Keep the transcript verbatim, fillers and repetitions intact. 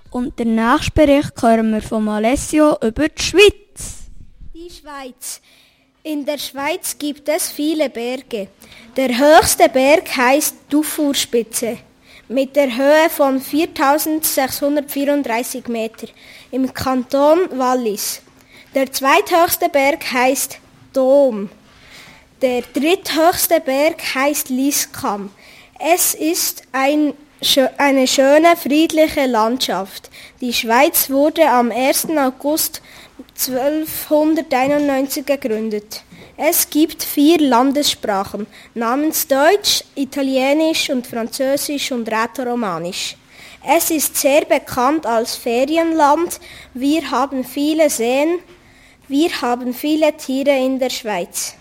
Und der nächste Bericht hören wir von Alessio über die Schweiz. Die Schweiz. In der Schweiz gibt es viele Berge. Der höchste Berg heißt Dufourspitze mit der Höhe von viertausendsechshundertvierunddreißig Meter im Kanton Wallis. Der zweithöchste Berg heißt Dom. Der dritthöchste Berg heißt Lieskam. Es ist ein, eine schöne, friedliche Landschaft. Die Schweiz wurde am ersten August zwölfhunderteinundneunzig gegründet. Es gibt vier Landessprachen namens Deutsch, Italienisch und Französisch und Rätoromanisch. Es ist sehr bekannt als Ferienland. Wir haben viele Seen, wir haben viele Tiere in der Schweiz.